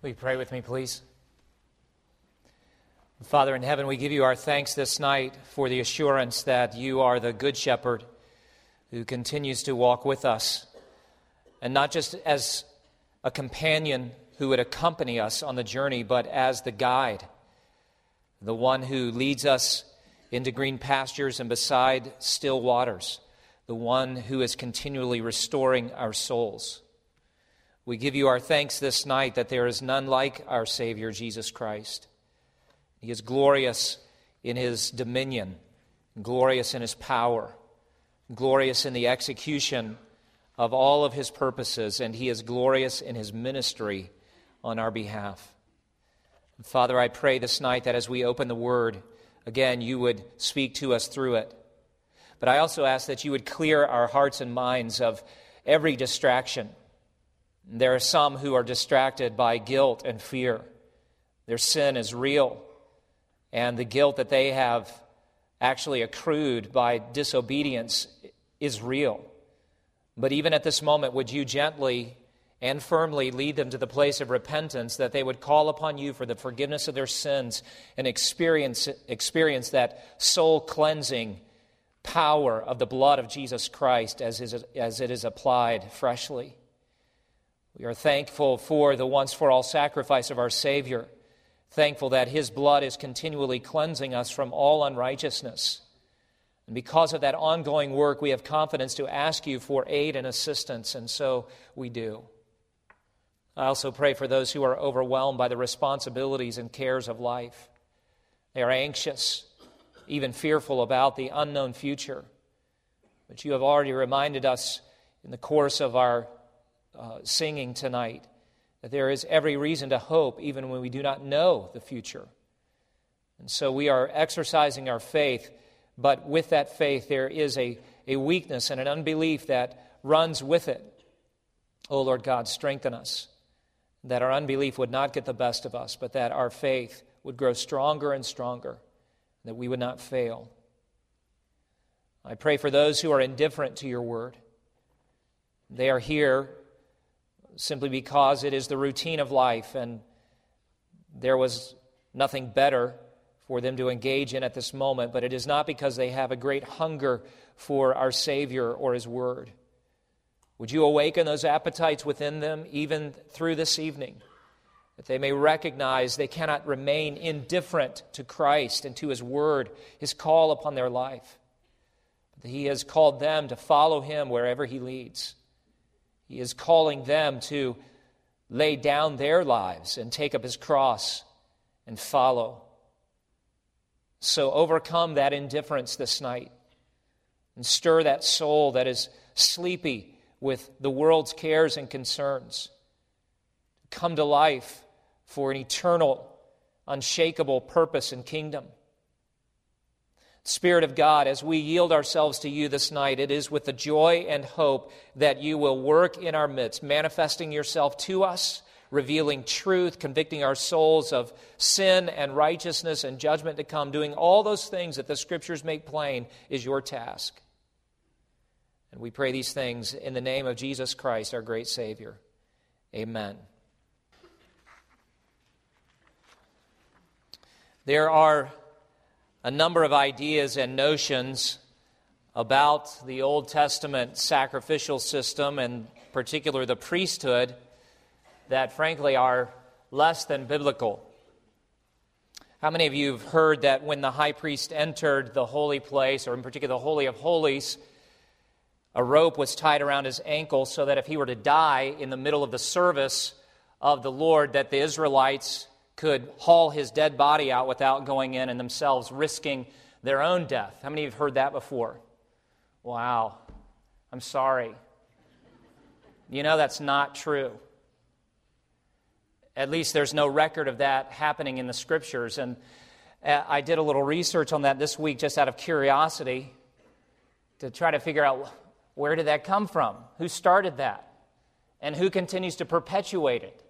Will you pray with me, please? Father in heaven, we give you our thanks this night for the assurance that you are the Good Shepherd who continues to walk with us, and not just as a companion who would accompany us on the journey, but as the guide, the one who leads us into green pastures and beside still waters, the one who is continually restoring our souls. We give you our thanks this night that there is none like our Savior, Jesus Christ. He is glorious in his dominion, glorious in his power, glorious in the execution of all of his purposes, and he is glorious in his ministry on our behalf. Father, I pray this night that as we open the Word, again, you would speak to us through it. But I also ask that you would clear our hearts and minds of every distraction. There are some who are distracted by guilt and fear. Their sin is real, and the guilt that they have actually accrued by disobedience is real. But even at this moment, would you gently and firmly lead them to the place of repentance, that they would call upon you for the forgiveness of their sins and experience that soul-cleansing power of the blood of Jesus Christ as it is applied freshly. We are thankful for the once-for-all sacrifice of our Savior, thankful that his blood is continually cleansing us from all unrighteousness. And because of that ongoing work, we have confidence to ask you for aid and assistance, and so we do. I also pray for those who are overwhelmed by the responsibilities and cares of life. They are anxious, even fearful about the unknown future. But you have already reminded us in the course of our singing tonight that there is every reason to hope even when we do not know the future. And so we are exercising our faith, but with that faith there is a weakness and an unbelief that runs with it. Oh Lord God, strengthen us, that our unbelief would not get the best of us, but that our faith would grow stronger and stronger, that we would not fail. I pray for those who are indifferent to your word. They are here simply because it is the routine of life, and there was nothing better for them to engage in at this moment, but it is not because they have a great hunger for our Savior or his word. Would you awaken those appetites within them even through this evening, that they may recognize they cannot remain indifferent to Christ and to his word, his call upon their life, but that he has called them to follow him wherever he leads. He is calling them to lay down their lives and take up his cross and follow. So overcome that indifference this night and stir that soul that is sleepy with the world's cares and concerns. Come to life for an eternal, unshakable purpose and kingdom. Spirit of God, as we yield ourselves to you this night, it is with the joy and hope that you will work in our midst, manifesting yourself to us, revealing truth, convicting our souls of sin and righteousness and judgment to come. Doing all those things that the Scriptures make plain is your task. And we pray these things in the name of Jesus Christ, our great Savior. Amen. There are a number of ideas and notions about the Old Testament sacrificial system, and in particular the priesthood, that frankly are less than biblical. How many of you have heard that when the high priest entered the holy place, or in particular the Holy of Holies, a rope was tied around his ankle so that if he were to die in the middle of the service of the Lord, that the Israelites could haul his dead body out without going in and themselves risking their own death? How many of you have heard that before? Wow, I'm sorry. You know that's not true. At least there's no record of that happening in the Scriptures. And I did a little research on that this week just out of curiosity to try to figure out where did that come from? Who started that? And who continues to perpetuate it?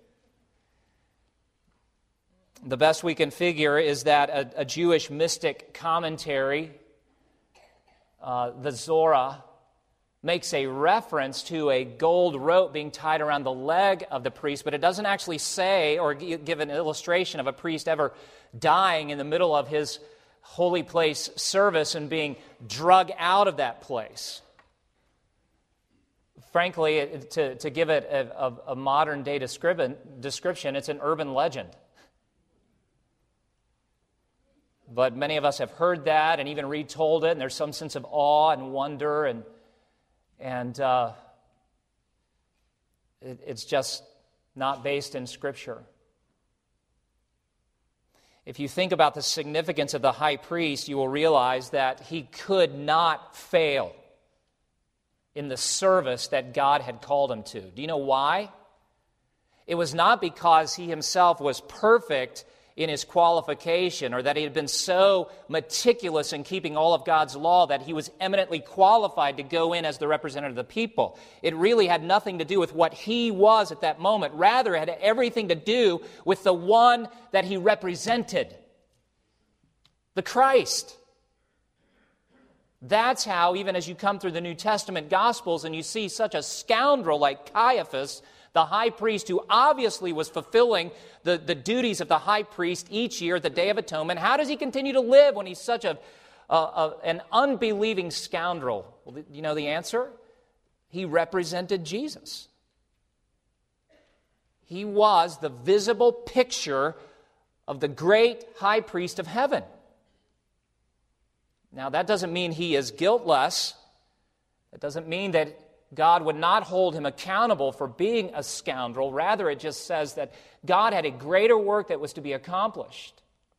The best we can figure is that a Jewish mystic commentary, the Zohar, makes a reference to a gold rope being tied around the leg of the priest, but it doesn't actually say or give an illustration of a priest ever dying in the middle of his holy place service and being drug out of that place. Frankly, to give it a modern-day description, it's an urban legend. But many of us have heard that and even retold it, and there's some sense of awe and wonder, and it's just not based in Scripture. If you think about the significance of the high priest, you will realize that he could not fail in the service that God had called him to. Do you know why? It was not because he himself was perfect in his qualification, or that he had been so meticulous in keeping all of God's law that he was eminently qualified to go in as the representative of the people. It really had nothing to do with what he was at that moment. Rather, it had everything to do with the one that he represented, the Christ. That's how, even as you come through the New Testament Gospels and you see such a scoundrel like Caiaphas, the high priest, who obviously was fulfilling the duties of the high priest each year at the Day of Atonement, how does he continue to live when he's such an unbelieving scoundrel? Well, you know the answer? He represented Jesus. He was the visible picture of the great high priest of heaven. Now, that doesn't mean he is guiltless. It doesn't mean that God would not hold him accountable for being a scoundrel. Rather, it just says that God had a greater work that was to be accomplished.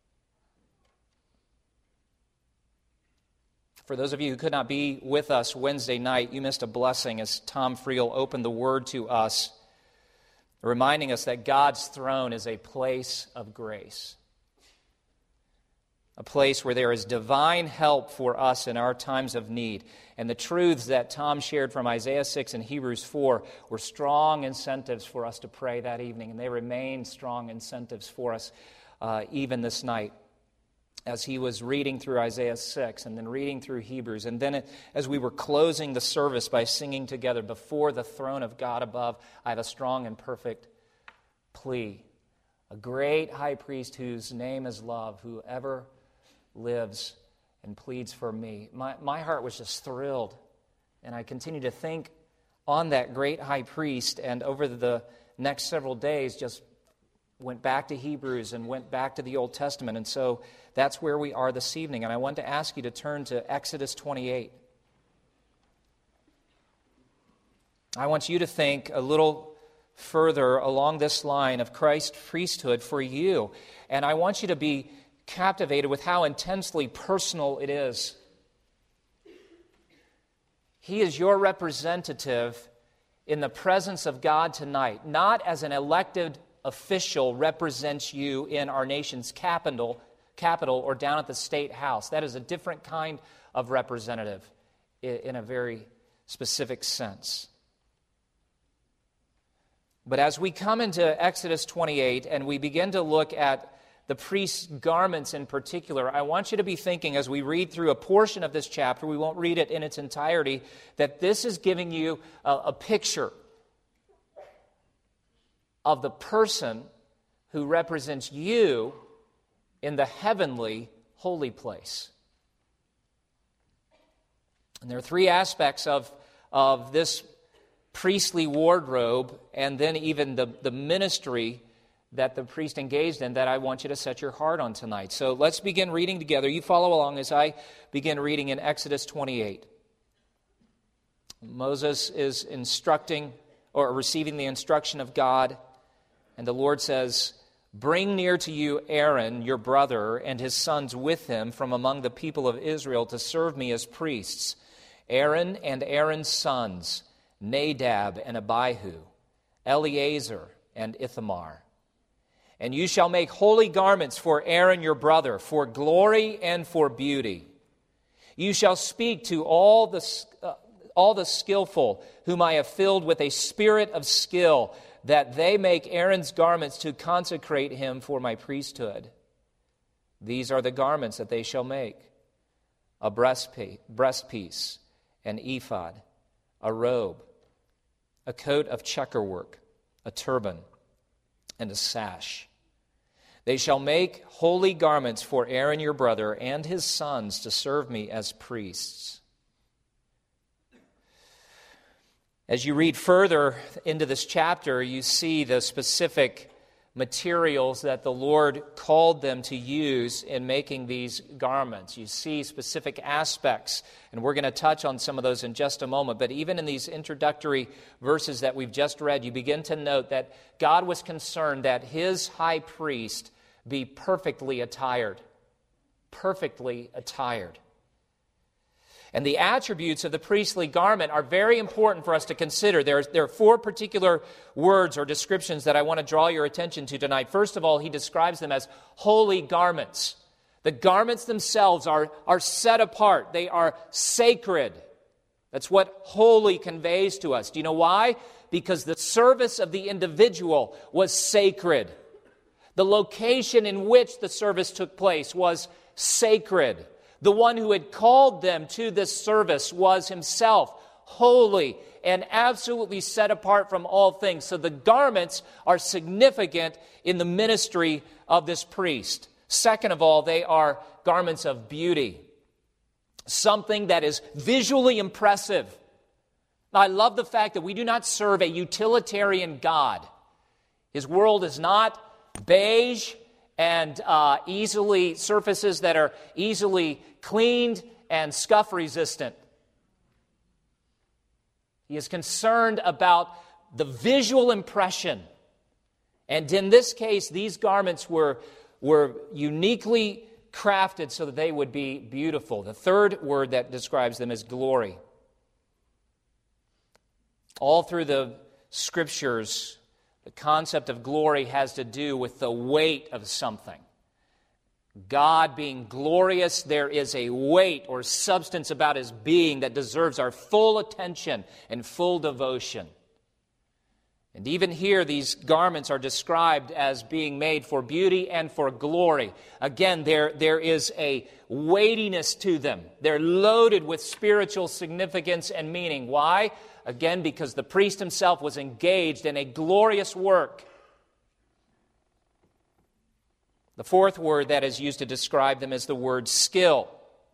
For those of you who could not be with us Wednesday night, you missed a blessing as Tom Friel opened the Word to us, reminding us that God's throne is a place of grace. A place where there is divine help for us in our times of need. And the truths that Tom shared from Isaiah 6 and Hebrews 4 were strong incentives for us to pray that evening, and they remain strong incentives for us even this night. As he was reading through Isaiah 6 and then reading through Hebrews, and then as we were closing the service by singing together, before the throne of God above, I have a strong and perfect plea. A great high priest whose name is love, whoever lives and pleads for me. My heart was just thrilled, and I continue to think on that great high priest, and over the next several days just went back to Hebrews and went back to the Old Testament, and so that's where we are this evening. And I want to ask you to turn to Exodus 28. I want you to think a little further along this line of Christ's priesthood for you, and I want you to be captivated with how intensely personal it is. He is your representative in the presence of God tonight, not as an elected official represents you in our nation's capital or down at the State House. That is a different kind of representative in a very specific sense. But as we come into Exodus 28 and we begin to look at the priest's garments in particular, I want you to be thinking as we read through a portion of this chapter, we won't read it in its entirety, that this is giving you a picture of the person who represents you in the heavenly holy place. And there are three aspects of this priestly wardrobe and then even the ministry that the priest engaged in that I want you to set your heart on tonight. So let's begin reading together. You follow along as I begin reading in Exodus 28. Moses is instructing or receiving the instruction of God, and the Lord says, "Bring near to you Aaron, your brother, and his sons with him from among the people of Israel to serve me as priests. Aaron and Aaron's sons, Nadab and Abihu, Eleazar and Ithamar. And you shall make holy garments for Aaron your brother, for glory and for beauty. You shall speak to all the skillful, whom I have filled with a spirit of skill, that they make Aaron's garments to consecrate him for my priesthood. These are the garments that they shall make: a breastpiece, an ephod, a robe, a coat of checkerwork, a turban, and a sash. They shall make holy garments for Aaron your brother and his sons to serve me as priests. As you read further into this chapter, you see the specific materials that the Lord called them to use in making these garments. You see specific aspects, and we're going to touch on some of those in just a moment. But even in these introductory verses that we've just read, you begin to note that God was concerned that his high priest be perfectly attired. Perfectly attired. And the attributes of the priestly garment are very important for us to consider. There are 4 particular words or descriptions that I want to draw your attention to tonight. First of all, he describes them as holy garments. The garments themselves are set apart. They are sacred. That's what holy conveys to us. Do you know why? Because the service of the individual was sacred. The location in which the service took place was sacred. The one who had called them to this service was himself holy and absolutely set apart from all things. So the garments are significant in the ministry of this priest. Second of all, they are garments of beauty. Something that is visually impressive. Now, I love the fact that we do not serve a utilitarian God. His world is not beige and surfaces that are easily cleaned and scuff resistant. He is concerned about the visual impression. And in this case, these garments were uniquely crafted so that they would be beautiful. The third word that describes them is glory. All through the Scriptures, the concept of glory has to do with the weight of something. God being glorious, there is a weight or substance about his being that deserves our full attention and full devotion. And even here, these garments are described as being made for beauty and for glory. Again, there is a weightiness to them. They're loaded with spiritual significance and meaning. Why? Again, because the priest himself was engaged in a glorious work. The fourth word that is used to describe them is the word skill.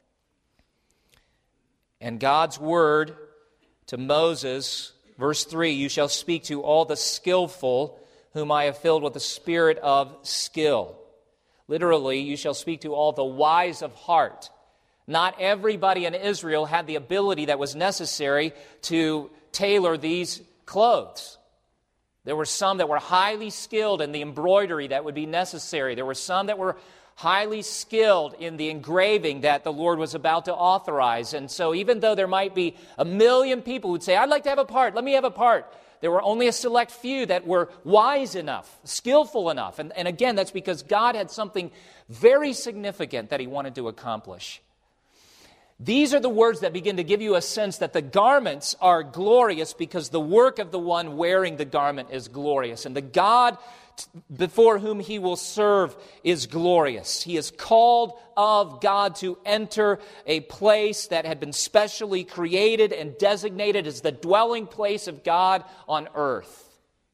And God's word to Moses, verse 3, you shall speak to all the skillful whom I have filled with the spirit of skill. Literally, you shall speak to all the wise of heart. Not everybody in Israel had the ability that was necessary to tailor these clothes. There were some that were highly skilled in the embroidery that would be necessary. There were some that were highly skilled in the engraving that the Lord was about to authorize. And so even though there might be 1 million people who'd say, I'd like to have a part, let me have a part, there were only a select few that were wise enough, skillful enough. And again, that's because God had something very significant that he wanted to accomplish. These are the words that begin to give you a sense that the garments are glorious because the work of the one wearing the garment is glorious. And the God before whom he will serve is glorious. He is called of God to enter a place that had been specially created and designated as the dwelling place of God on earth.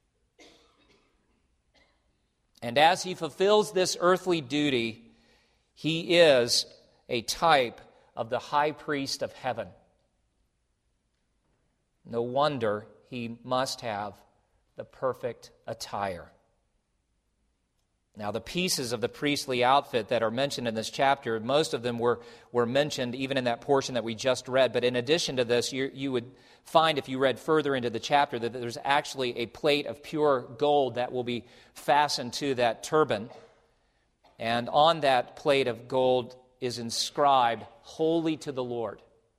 And as he fulfills this earthly duty, he is a type of the high priest of heaven. No wonder he must have the perfect attire. Now, the pieces of the priestly outfit that are mentioned in this chapter, most of them were mentioned even in that portion that we just read. But in addition to this, you would find, if you read further into the chapter, that there's actually a plate of pure gold that will be fastened to that turban. And on that plate of gold is inscribed, Holy to the Lord.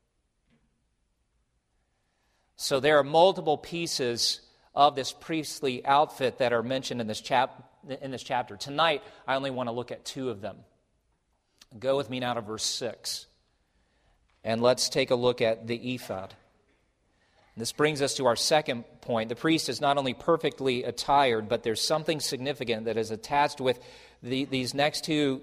So there are multiple pieces of this priestly outfit that are mentioned in this chapter. Tonight, I only want to look at 2 of them. Go with me now to verse 6. And let's take a look at the ephod. This brings us to our second point. The priest is not only perfectly attired, but there's something significant that is attached with these next 2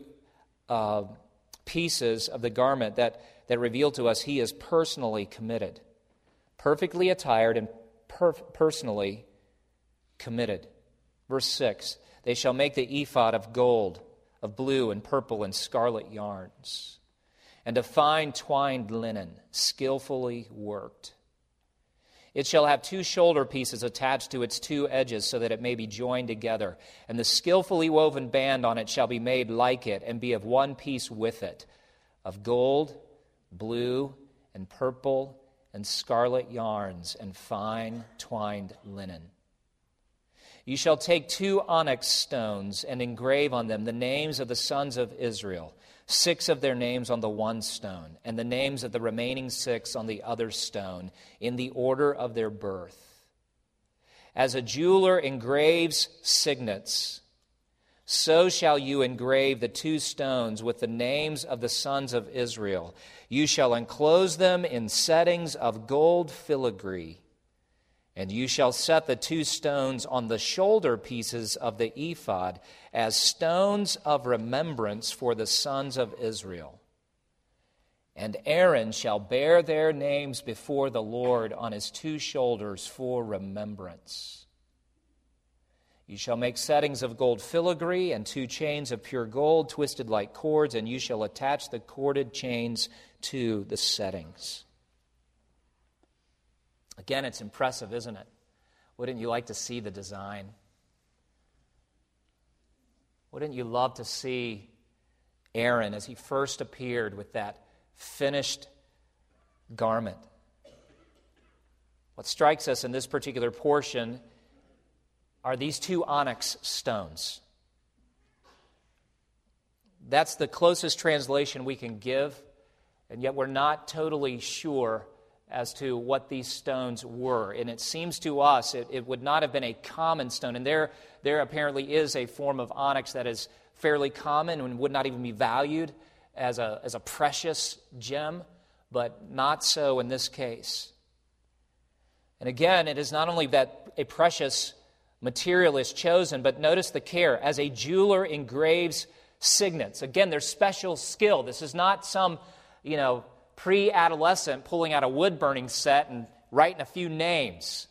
pieces of the garment that reveal to us he is personally committed. perfectly attired and personally committed. Verse 6, they shall make the ephod of gold, of blue and purple and scarlet yarns, and of fine twined linen, skillfully worked. It shall have 2 shoulder pieces attached to its 2 edges so that it may be joined together. And the skillfully woven band on it shall be made like it and be of one piece with it, of gold, blue, and purple, and scarlet yarns, and fine twined linen. You shall take 2 onyx stones and engrave on them the names of the sons of Israel, 6 of their names on the one stone, and the names of the remaining 6 on the other stone, in the order of their birth. As a jeweler engraves signets, so shall you engrave the 2 stones with the names of the sons of Israel. You shall enclose them in settings of gold filigree, and you shall set the 2 stones on the shoulder pieces of the ephod as stones of remembrance for the sons of Israel. And Aaron shall bear their names before the Lord on his 2 shoulders for remembrance. You shall make settings of gold filigree and 2 chains of pure gold twisted like cords, and you shall attach the corded chains to the settings. Again, it's impressive, isn't it? Wouldn't you like to see the design? Wouldn't you love to see Aaron as he first appeared with that finished garment? What strikes us in this particular portion are these 2 onyx stones. That's the closest translation we can give, and yet we're not totally sure as to what these stones were. And it seems to us it would not have been a common stone. And there apparently is a form of onyx that is fairly common and would not even be valued as a precious gem, but not so in this case. And again, it is not only that a precious material is chosen, but notice the care. As a jeweler engraves signets. Again, there's special skill. This is not some, pre-adolescent pulling out a wood-burning set and writing a few names.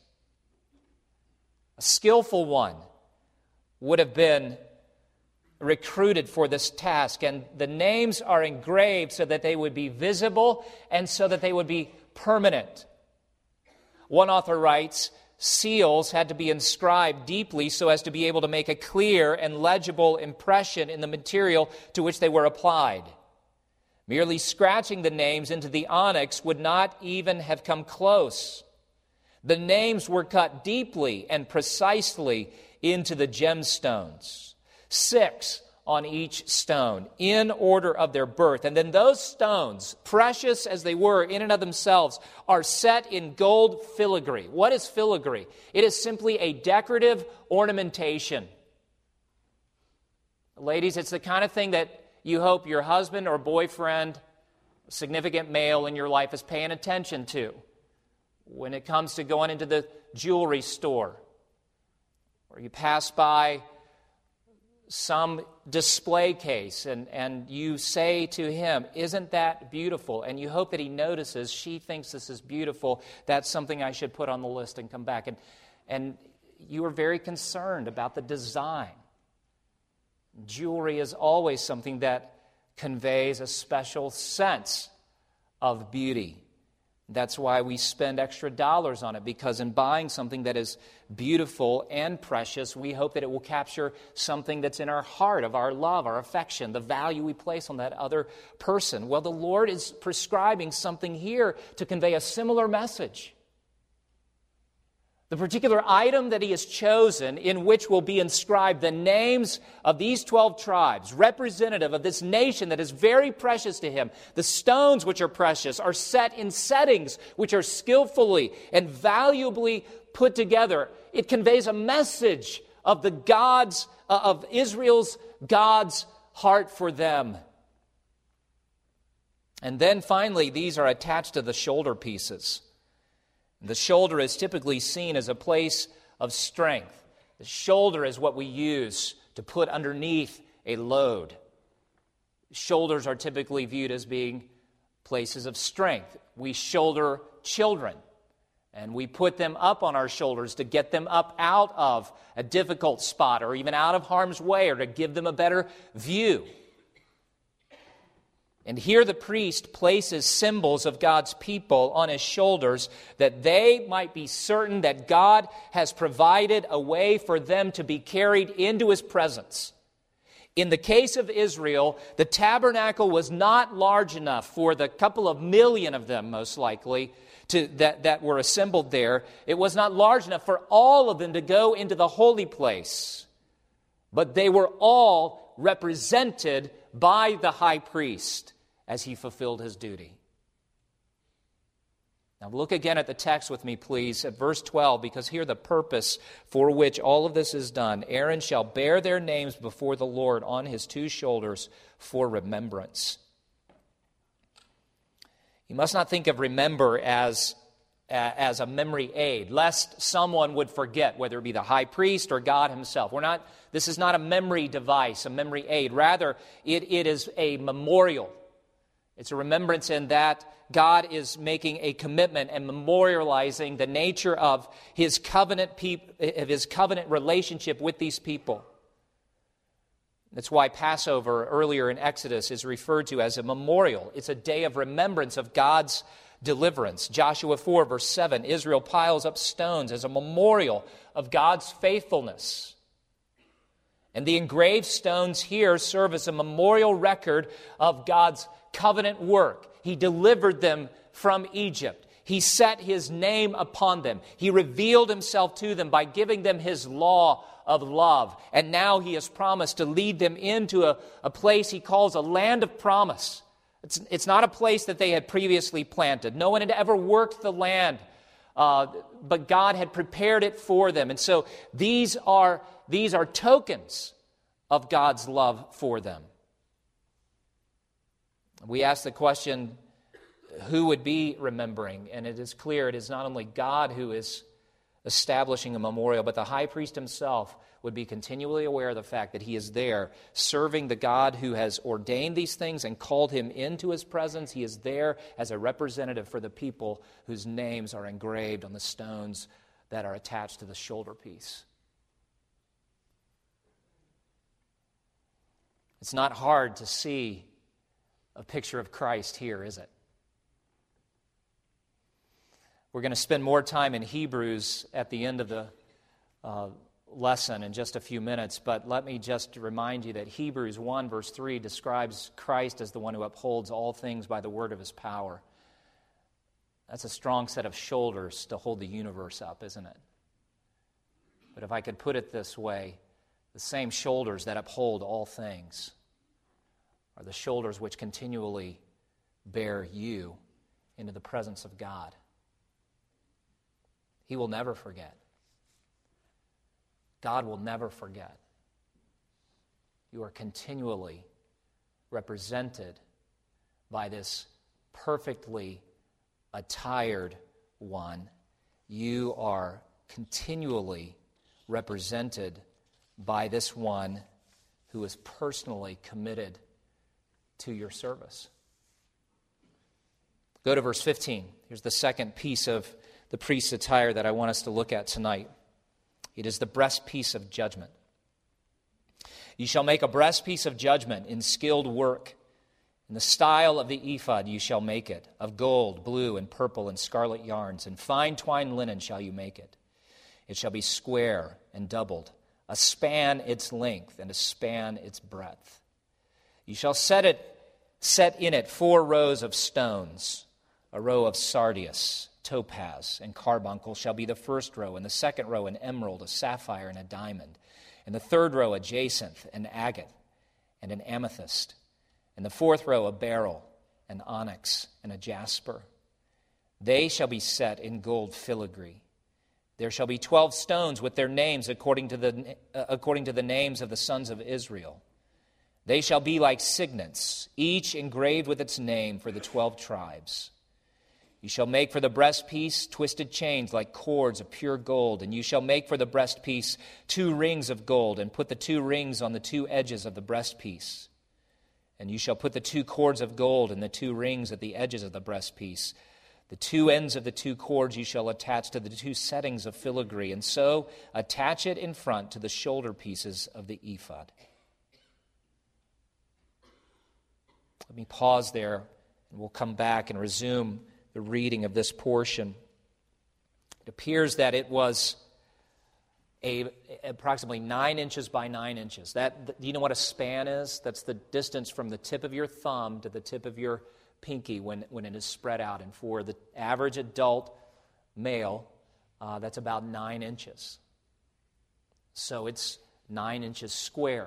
A skillful one would have been recruited for this task, and the names are engraved so that they would be visible and so that they would be permanent. One author writes, seals had to be inscribed deeply so as to be able to make a clear and legible impression in the material to which they were applied. Merely scratching the names into the onyx would not even have come close. The names were cut deeply and precisely into the gemstones, 6 on each stone, in order of their birth. And then those stones, precious as they were in and of themselves, are set in gold filigree. What is filigree? It is simply a decorative ornamentation. Ladies, it's the kind of thing that you hope your husband or boyfriend, significant male in your life, is paying attention to when it comes to going into the jewelry store, or you pass by some display case and you say to him, "Isn't that beautiful?" And you hope that he notices, she thinks this is beautiful, that's something I should put on the list and come back. And you are very concerned about the design. Jewelry is always something that conveys a special sense of beauty. That's why we spend extra dollars on it, because in buying something that is beautiful and precious, we hope that it will capture something that's in our heart, of our love, our affection, the value we place on that other person. Well, the Lord is prescribing something here to convey a similar message. The particular item that he has chosen, in which will be inscribed the names of these 12 tribes, representative of this nation that is very precious to him. The stones which are precious are set in settings which are skillfully and valuably put together. It conveys a message of the God's, of Israel's God's heart for them. And then finally, these are attached to the shoulder pieces. The shoulder is typically seen as a place of strength. The shoulder is what we use to put underneath a load. Shoulders are typically viewed as being places of strength. We shoulder children. And we put them up on our shoulders to get them up out of a difficult spot or even out of harm's way or to give them a better view. And here the priest places symbols of God's people on his shoulders that they might be certain that God has provided a way for them to be carried into his presence. In the case of Israel, the tabernacle was not large enough for the couple of million of them, most likely, that were assembled there. It was not large enough for all of them to go into the holy place. But they were all represented by the high priest as he fulfilled his duty. Now look again at the text with me, please, at verse 12, because here the purpose for which all of this is done. Aaron shall bear their names before the Lord on his two shoulders for remembrance. You must not think of remember as a memory aid, lest someone would forget, whether it be the high priest or God himself. This is not a memory device, a memory aid. Rather, it is a memorial. It's a remembrance in that God is making a commitment and memorializing the nature of his covenant relationship with these people. That's why Passover earlier in Exodus is referred to as a memorial. It's a day of remembrance of God's deliverance. Joshua 4, verse 7, Israel piles up stones as a memorial of God's faithfulness. And the engraved stones here serve as a memorial record of God's covenant work. He delivered them from Egypt. He set his name upon them. He revealed himself to them by giving them his law of love. And now he has promised to lead them into a place he calls a land of promise. It's not a place that they had previously planted. No one had ever worked the land, but God had prepared it for them. And so these are tokens of God's love for them. We ask the question, who would be remembering? And it is clear it is not only God who is establishing a memorial, but the high priest himself would be continually aware of the fact that he is there serving the God who has ordained these things and called him into his presence. He is there as a representative for the people whose names are engraved on the stones that are attached to the shoulder piece. It's not hard to see a picture of Christ here, is it? We're going to spend more time in Hebrews at the end of the lesson in just a few minutes, but let me just remind you that Hebrews 1 verse 3 describes Christ as the one who upholds all things by the word of his power. That's a strong set of shoulders to hold the universe up, isn't it? But if I could put it this way, the same shoulders that uphold all things are the shoulders which continually bear you into the presence of God. He will never forget. God will never forget. You are continually represented by this perfectly attired one. You are continually represented by this one who is personally committed to your service. Go to verse 15. Here's the second piece of the priest's attire that I want us to look at tonight. It is the breastpiece of judgment. You shall make a breastpiece of judgment in skilled work. In the style of the ephod you shall make it. Of gold, blue, and purple, and scarlet yarns. And fine twined linen shall you make it. It shall be square and doubled, a span its length, and a span its breadth. You shall set in it 4 rows of stones. A row of sardius, topaz, and carbuncle shall be the first row, and the second row an emerald, a sapphire, and a diamond, and the third row a jacinth, an agate, and an amethyst, and the fourth row a beryl, an onyx, and a jasper. They shall be set in gold filigree. There shall be 12 stones with their names according to the names of the sons of Israel. They shall be like signets, each engraved with its name for the 12 tribes. You shall make for the breastpiece twisted chains like cords of pure gold, and you shall make for the breastpiece 2 rings of gold, and put the 2 rings on the 2 edges of the breastpiece. And you shall put the 2 cords of gold and the 2 rings at the edges of the breastpiece. The two ends of the two cords you shall attach to the two settings of filigree, and so attach it in front to the shoulder pieces of the ephod. Let me pause there, and we'll come back and resume the reading of this portion. It appears that it was approximately 9 inches by 9 inches. Do you know what a span is? That's the distance from the tip of your thumb to the tip of your pinky when it is spread out. And for the average adult male, that's about 9 inches. So it's 9 inches square.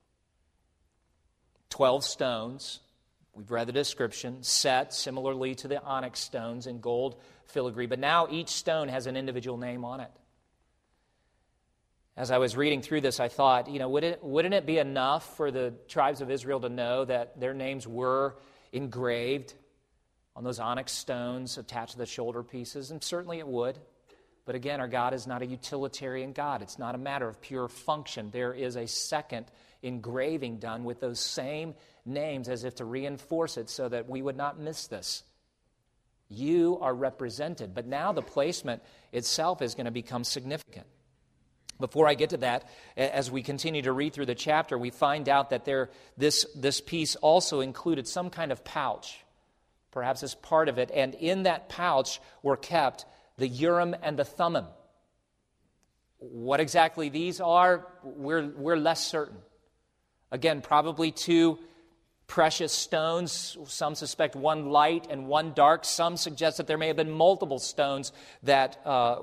12 stones. We've read the description, set similarly to the onyx stones in gold filigree, but now each stone has an individual name on it. As I was reading through this, I thought, wouldn't it be enough for the tribes of Israel to know that their names were engraved on those onyx stones attached to the shoulder pieces? And certainly it would. But again, our God is not a utilitarian God. It's not a matter of pure function. There is a second engraving done with those same names as if to reinforce it so that we would not miss this. You are represented. But now the placement itself is going to become significant. Before I get to that, as we continue to read through the chapter, we find out that this piece also included some kind of pouch, perhaps as part of it, and in that pouch were kept the Urim and the Thummim. What exactly these are, we're less certain. Again, probably two precious stones. Some suspect one light and one dark. Some suggest that there may have been multiple stones that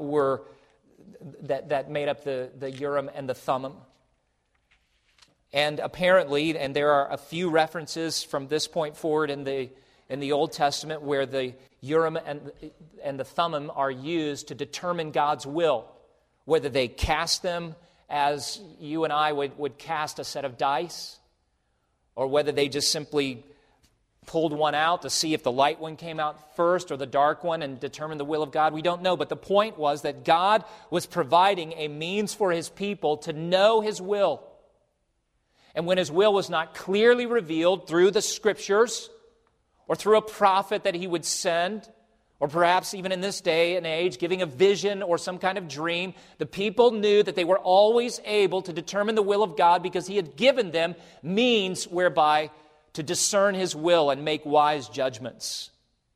that made up the Urim and the Thummim. And apparently, and there are a few references from this point forward in the Old Testament where the Urim and the Thummim are used to determine God's will, whether they cast them as you and I would cast a set of dice, or whether they just simply pulled one out to see if the light one came out first or the dark one and determined the will of God. We don't know, but the point was that God was providing a means for His people to know His will. And when His will was not clearly revealed through the Scriptures or through a prophet that He would send, or perhaps even in this day and age, giving a vision or some kind of dream, the people knew that they were always able to determine the will of God because He had given them means whereby to discern His will and make wise judgments.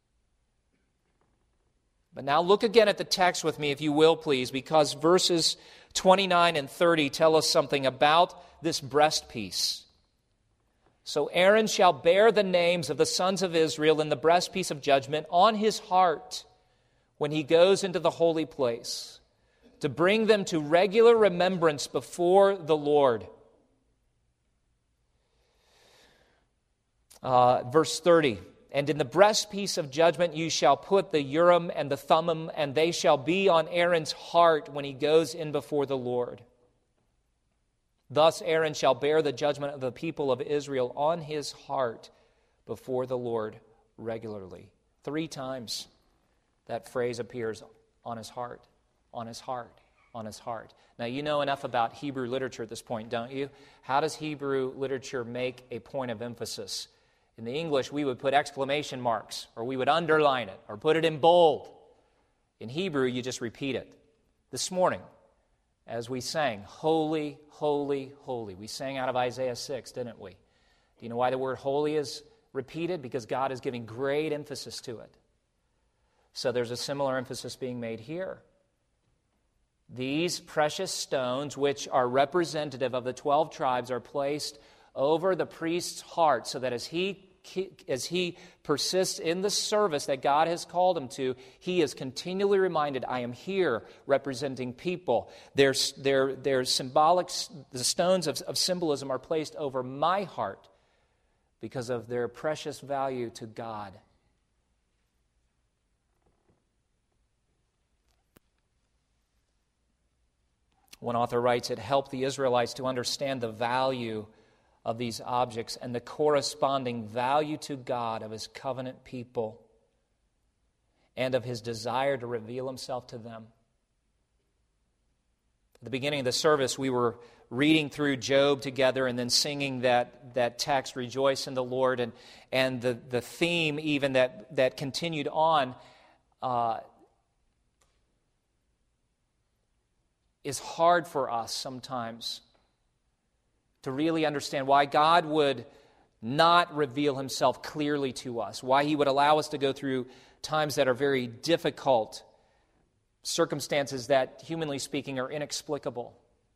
But now look again at the text with me, if you will, please, because verses 29 and 30 tell us something about this breastpiece. So Aaron shall bear the names of the sons of Israel in the breastpiece of judgment on his heart when he goes into the holy place, to bring them to regular remembrance before the Lord. Verse 30, and in the breastpiece of judgment you shall put the Urim and the Thummim, and they shall be on Aaron's heart when he goes in before the Lord. Thus Aaron shall bear the judgment of the people of Israel on his heart before the Lord regularly. 3 times that phrase appears, on his heart, on his heart, on his heart. Now, you know enough about Hebrew literature at this point, don't you? How does Hebrew literature make a point of emphasis? In the English, we would put exclamation marks, or we would underline it, or put it in bold. In Hebrew, you just repeat it. This morning, as we sang, holy, holy, holy. We sang out of Isaiah 6, didn't we? Do you know why the word holy is repeated? Because God is giving great emphasis to it. So there's a similar emphasis being made here. These precious stones, which are representative of the 12 tribes, are placed over the priest's heart so that as he persists in the service that God has called him to, he is continually reminded, I am here representing people. They're symbolic, the stones of symbolism are placed over my heart because of their precious value to God. One author writes, it helped the Israelites to understand the value of these objects and the corresponding value to God of His covenant people and of His desire to reveal Himself to them. At the beginning of the service, we were reading through Job together and then singing that text, Rejoice in the Lord, and the theme even that continued on is hard for us sometimes to really understand why God would not reveal himself clearly to us, why he would allow us to go through times that are very difficult, circumstances that, humanly speaking, are inexplicable.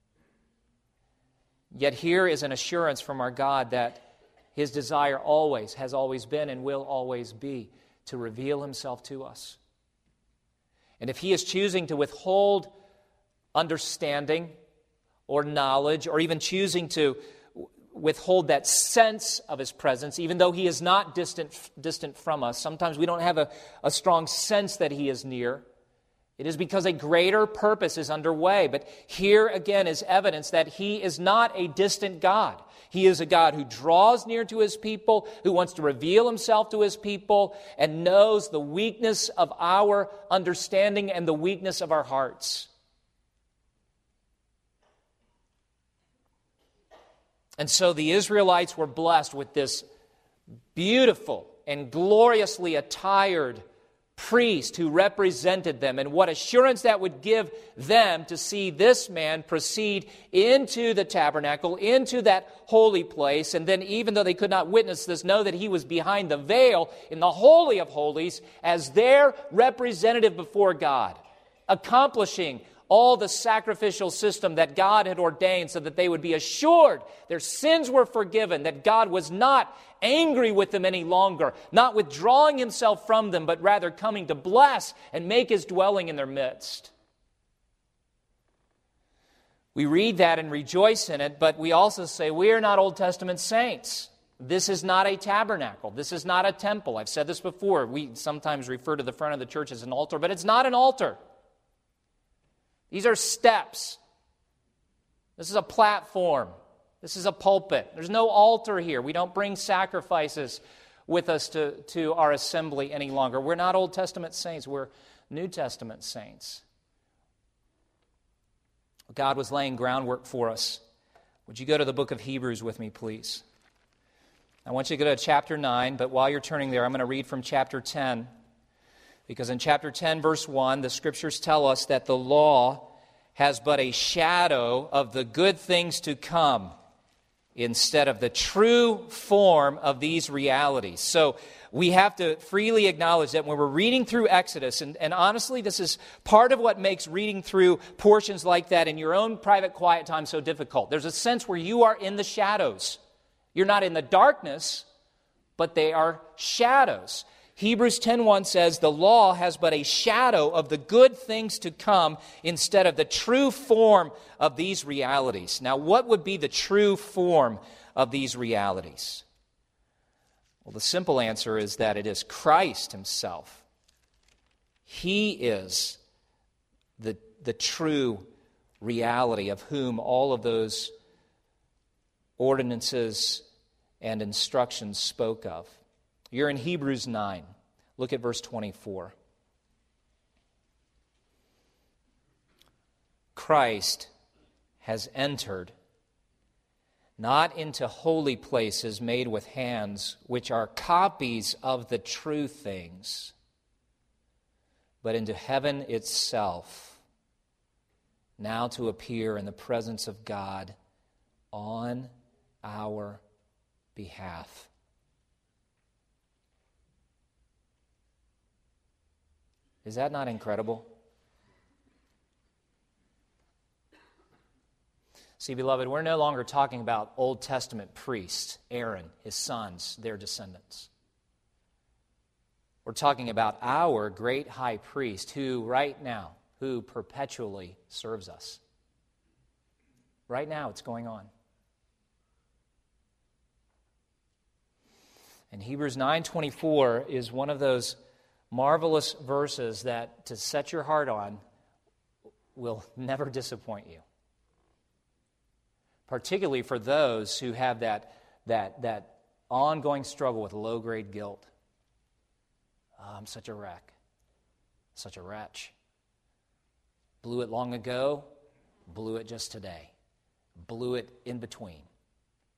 Yet here is an assurance from our God that his desire always, has always been, and will always be to reveal himself to us. And if he is choosing to withhold understanding or knowledge, or even choosing to withhold that sense of his presence, even though he is not distant from us, sometimes we don't have a strong sense that he is near. It is because a greater purpose is underway. But here again is evidence that he is not a distant God. He is a God who draws near to his people, who wants to reveal himself to his people, and knows the weakness of our understanding and the weakness of our hearts. And so the Israelites were blessed with this beautiful and gloriously attired priest who represented them, and what assurance that would give them to see this man proceed into the tabernacle, into that holy place, and then even though they could not witness this, know that he was behind the veil in the Holy of Holies as their representative before God, accomplishing all the sacrificial system that God had ordained so that they would be assured their sins were forgiven, that God was not angry with them any longer, not withdrawing himself from them, but rather coming to bless and make his dwelling in their midst. We read that and rejoice in it, but we also say we are not Old Testament saints. This is not a tabernacle. This is not a temple. I've said this before. We sometimes refer to the front of the church as an altar, but it's not an altar. These are steps. This is a platform. This is a pulpit. There's no altar here. We don't bring sacrifices with us to our assembly any longer. We're not Old Testament saints. We're New Testament saints. God was laying groundwork for us. Would you go to the book of Hebrews with me, please? I want you to go to chapter 9, but while you're turning there, I'm going to read from chapter 10. Because in chapter 10, verse 1, the Scriptures tell us that the law has but a shadow of the good things to come instead of the true form of these realities. So we have to freely acknowledge that when we're reading through Exodus, and honestly, this is part of what makes reading through portions like that in your own private quiet time so difficult. There's a sense where you are in the shadows. You're not in the darkness, but they are shadows. Hebrews 10:1 says, the law has but a shadow of the good things to come instead of the true form of these realities. Now, what would be the true form of these realities? Well, the simple answer is that it is Christ himself. He is the true reality of whom all of those ordinances and instructions spoke of. You're in Hebrews 9. Look at verse 24. Christ has entered not into holy places made with hands, which are copies of the true things, but into heaven itself, now to appear in the presence of God on our behalf. Is that not incredible? See, beloved, we're no longer talking about Old Testament priests, Aaron, his sons, their descendants. We're talking about our great high priest who perpetually serves us. Right now it's going on. And Hebrews 9:24 is one of those marvelous verses that to set your heart on will never disappoint you. Particularly for those who have that ongoing struggle with low-grade guilt. Oh, I'm such a wreck, such a wretch. Blew it long ago, blew it just today, blew it in between.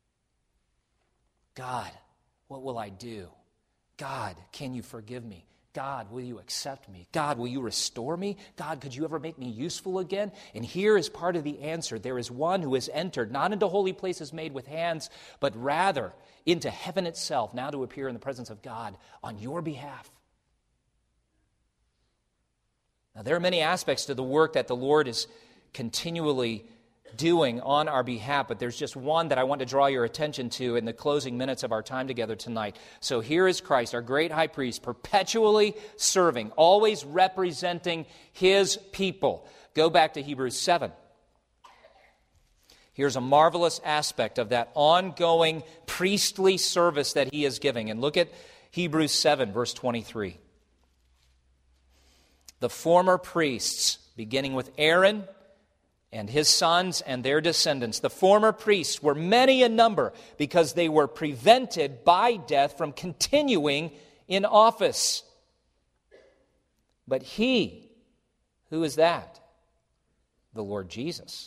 God, what will I do? God, can you forgive me? God, will you accept me? God, will you restore me? God, could you ever make me useful again? And here is part of the answer. There is one who has entered, not into holy places made with hands, but rather into heaven itself, now to appear in the presence of God on your behalf. Now, there are many aspects to the work that the Lord is continually doing on our behalf, but there's just one that I want to draw your attention to in the closing minutes of our time together tonight. So here is Christ, our great high priest, perpetually serving, always representing his people. Go back to Hebrews 7. Here's a marvelous aspect of that ongoing priestly service that he is giving. And look at Hebrews 7, verse 23. The former priests, beginning with Aaron and his sons and their descendants, the former priests were many in number because they were prevented by death from continuing in office. But he, who is that? The Lord Jesus.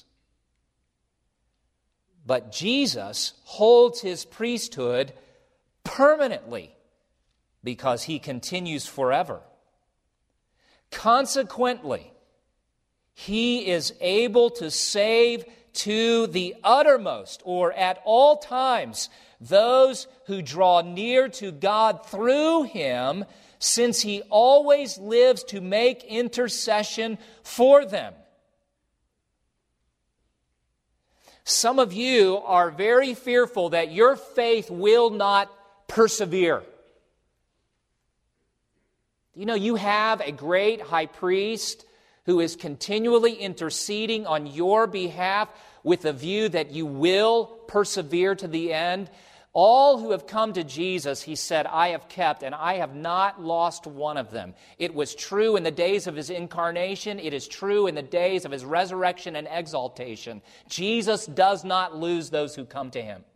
But Jesus holds his priesthood permanently because he continues forever. Consequently, he is able to save to the uttermost, or at all times, those who draw near to God through him, since he always lives to make intercession for them. Some of you are very fearful that your faith will not persevere. You know, you have a great high priest who is continually interceding on your behalf with a view that you will persevere to the end. All who have come to Jesus, he said, I have kept, and I have not lost one of them. It was true in the days of his incarnation. It is true in the days of his resurrection and exaltation. Jesus does not lose those who come to him.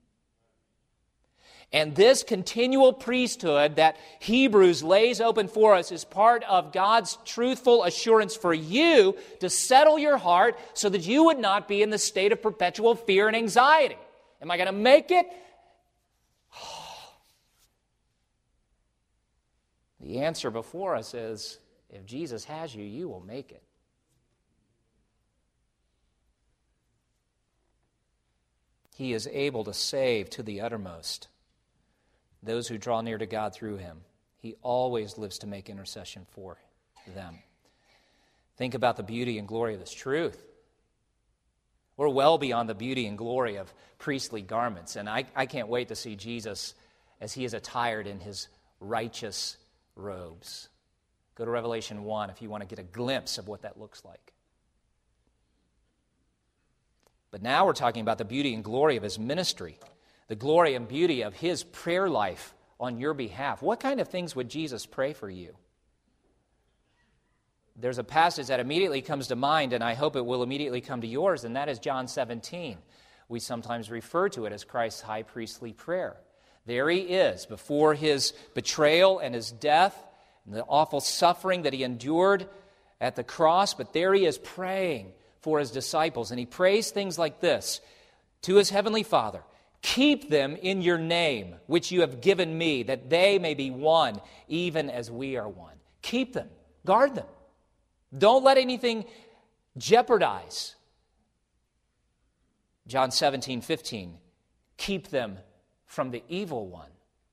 And this continual priesthood that Hebrews lays open for us is part of God's truthful assurance for you to settle your heart so that you would not be in the state of perpetual fear and anxiety. Am I going to make it? The answer before us is, if Jesus has you, you will make it. He is able to save to the uttermost those who draw near to God through him. He always lives to make intercession for them. Think about the beauty and glory of this truth. We're well beyond the beauty and glory of priestly garments, and I can't wait to see Jesus as he is attired in his righteous robes. Go to Revelation 1 if you want to get a glimpse of what that looks like. But now we're talking about the beauty and glory of his ministry, the glory and beauty of his prayer life on your behalf. What kind of things would Jesus pray for you? There's a passage that immediately comes to mind, and I hope it will immediately come to yours, and that is John 17. We sometimes refer to it as Christ's high priestly prayer. There he is, before his betrayal and his death, and the awful suffering that he endured at the cross, but there he is praying for his disciples, and he prays things like this to his heavenly Father: keep them in your name, which you have given me, that they may be one, even as we are one. Keep them. Guard them. Don't let anything jeopardize. John 17:15. Keep them from the evil one.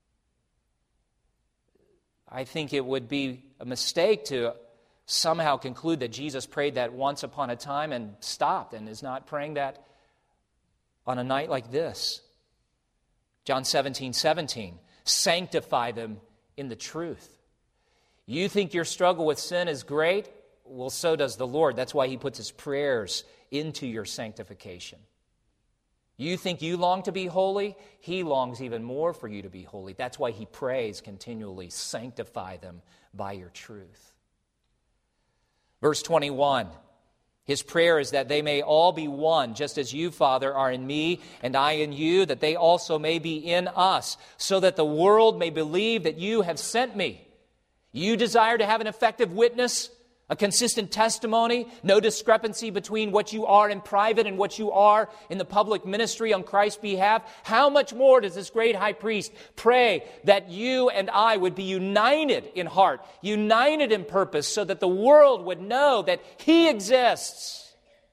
I think it would be a mistake to somehow conclude that Jesus prayed that once upon a time and stopped and is not praying that on a night like this. John 17:17, sanctify them in the truth. You think your struggle with sin is great? Well, so does the Lord. That's why he puts his prayers into your sanctification. You think you long to be holy? He longs even more for you to be holy. That's why he prays continually, sanctify them by your truth. Verse 21. His prayer is that they may all be one, just as you, Father, are in me and I in you, that they also may be in us, so that the world may believe that you have sent me. You desire to have an effective witness A consistent testimony, no discrepancy between what you are in private and what you are in the public ministry on Christ's behalf. How much more does this great high priest pray that you and I would be united in heart, united in purpose, so that the world would know that he exists?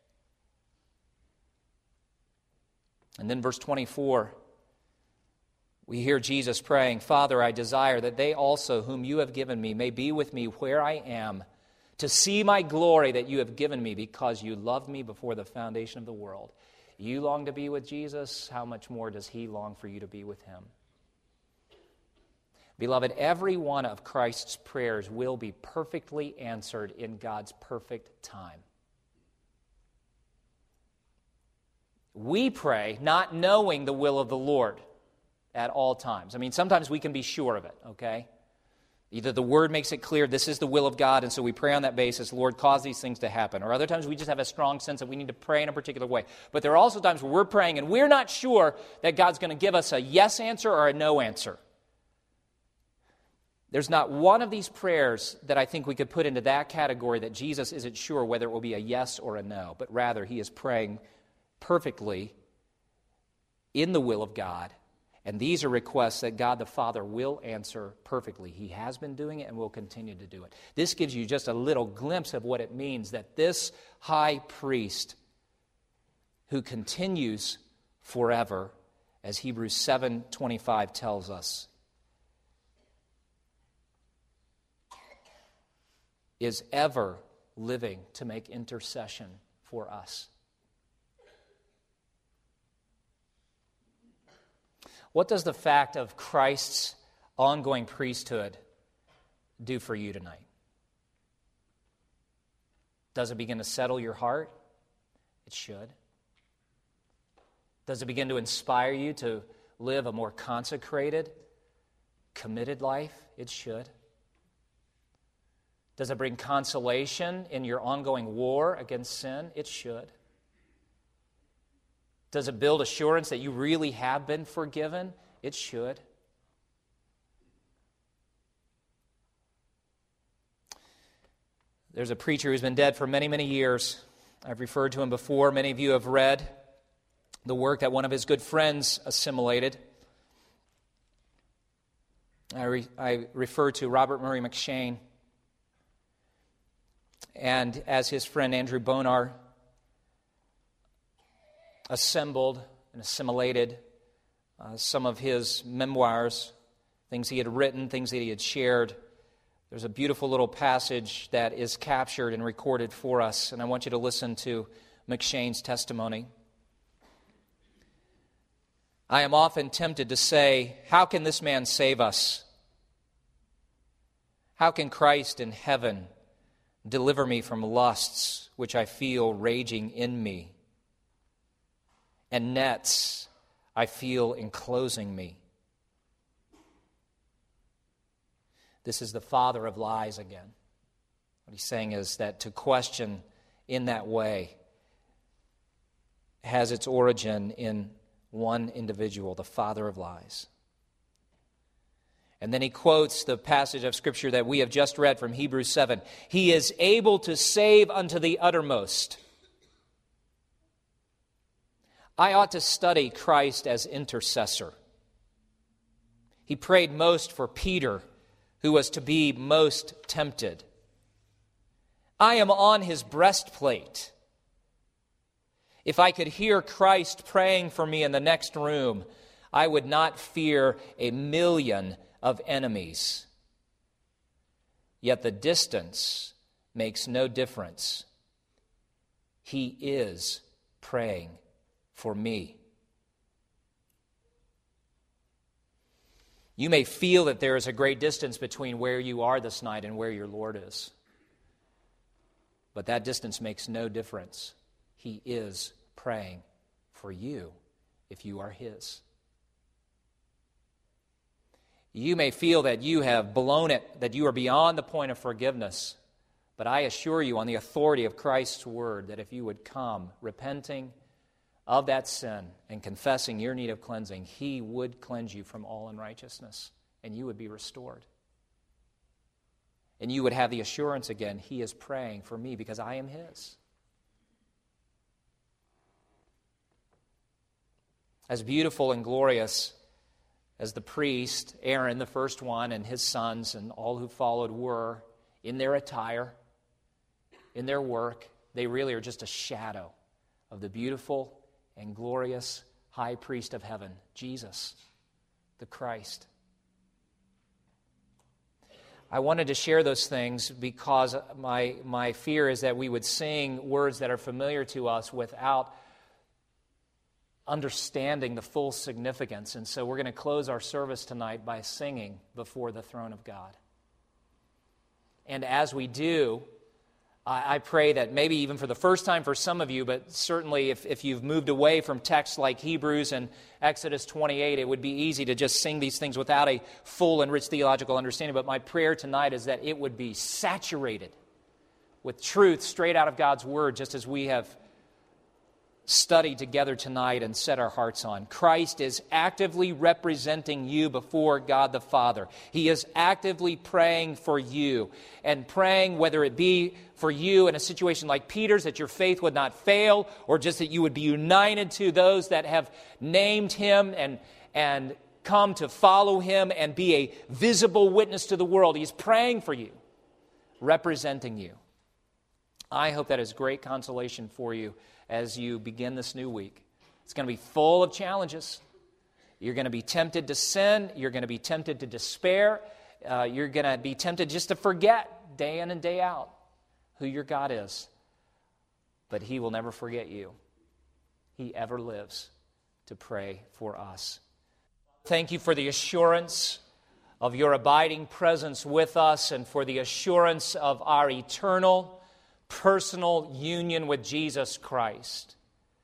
And then verse 24, we hear Jesus praying, Father, I desire that they also whom you have given me may be with me where I am, to see my glory that you have given me because you loved me before the foundation of the world. You long to be with Jesus. How much more does he long for you to be with him? Beloved, every one of Christ's prayers will be perfectly answered in God's perfect time. We pray not knowing the will of the Lord at all times. I mean, sometimes we can be sure of it, okay? Either the Word makes it clear this is the will of God, and so we pray on that basis, Lord, cause these things to happen. Or other times we just have a strong sense that we need to pray in a particular way. But there are also times where we're praying and we're not sure that God's going to give us a yes answer or a no answer. There's not one of these prayers that I think we could put into that category that Jesus isn't sure whether it will be a yes or a no, but rather he is praying perfectly in the will of God. And these are requests that God the Father will answer perfectly. He has been doing it and will continue to do it. This gives you just a little glimpse of what it means that this high priest who continues forever, as Hebrews 7:25 tells us, is ever living to make intercession for us. What does the fact of Christ's ongoing priesthood do for you tonight? Does it begin to settle your heart? It should. Does it begin to inspire you to live a more consecrated, committed life? It should. Does it bring consolation in your ongoing war against sin? It should. Does it build assurance that you really have been forgiven? It should. There's a preacher who's been dead for many, many years. I've referred to him before. Many of you have read the work that one of his good friends assimilated. I refer to Robert Murray M'Cheyne. And as his friend Andrew Bonar assembled and assimilated some of his memoirs, things he had written, things that he had shared, there's a beautiful little passage that is captured and recorded for us, and I want you to listen to M'Cheyne's testimony. I am often tempted to say, how can this man save us? How can Christ in heaven deliver me from lusts which I feel raging in me, and nets I feel enclosing me? This is the father of lies again. What he's saying is that to question in that way has its origin in one individual, the father of lies. And then he quotes the passage of Scripture that we have just read from Hebrews 7. He is able to save unto the uttermost. I ought to study Christ as intercessor. He prayed most for Peter, who was to be most tempted. I am on his breastplate. If I could hear Christ praying for me in the next room, I would not fear a million of enemies. Yet the distance makes no difference. He is praying for me. You may feel that there is a great distance between where you are this night and where your Lord is. But that distance makes no difference. He is praying for you if you are His. You may feel that you have blown it, that you are beyond the point of forgiveness. But I assure you on the authority of Christ's word that if you would come repenting of that sin and confessing your need of cleansing, He would cleanse you from all unrighteousness and you would be restored. And you would have the assurance again, He is praying for me because I am His. As beautiful and glorious as the priest, Aaron, the first one, and his sons and all who followed were in their attire, in their work, they really are just a shadow of the beautiful and glorious high priest of heaven, Jesus, the Christ. I wanted to share those things because my fear is that we would sing words that are familiar to us without understanding the full significance. And so we're going to close our service tonight by singing before the throne of God. And as we do, I pray that maybe even for the first time for some of you, but certainly if you've moved away from texts like Hebrews and Exodus 28, it would be easy to just sing these things without a full and rich theological understanding. But my prayer tonight is that it would be saturated with truth straight out of God's Word, just as we have studied together tonight and set our hearts on. Christ is actively representing you before God the Father. He is actively praying for you, and praying whether it be for you in a situation like Peter's, that your faith would not fail, or just that you would be united to those that have named Him and come to follow Him and be a visible witness to the world. He's praying for you, representing you. I hope that is great consolation for you as you begin this new week. It's going to be full of challenges. You're going to be tempted to sin. You're going to be tempted to despair. You're going to be tempted just to forget day in and day out who your God is. But He will never forget you. He ever lives to pray for us. Thank you for the assurance of your abiding presence with us and for the assurance of our eternal personal union with Jesus Christ.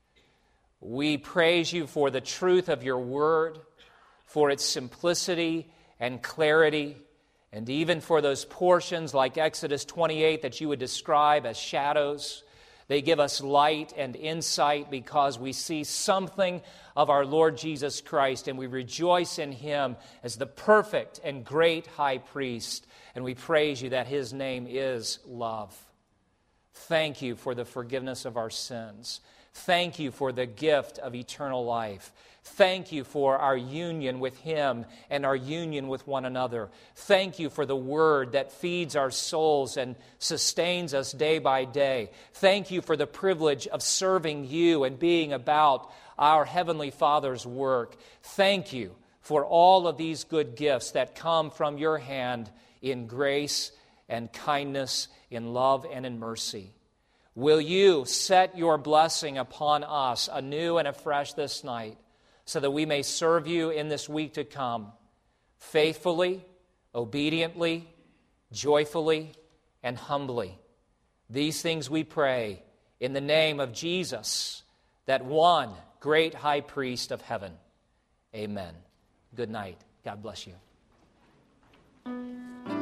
We praise you for the truth of your word, for its simplicity and clarity, and even for those portions like Exodus 28 that you would describe as shadows. They give us light and insight because we see something of our Lord Jesus Christ, and we rejoice in Him as the perfect and great high priest, and we praise you that His name is love. Thank you for the forgiveness of our sins. Thank you for the gift of eternal life. Thank you for our union with Him and our union with one another. Thank you for the Word that feeds our souls and sustains us day by day. Thank you for the privilege of serving you and being about our Heavenly Father's work. Thank you for all of these good gifts that come from your hand in grace and kindness, in love and in mercy. Will you set your blessing upon us anew and afresh this night so that we may serve you in this week to come faithfully, obediently, joyfully, and humbly. These things we pray in the name of Jesus, that one great high priest of heaven. Amen. Good night. God bless you.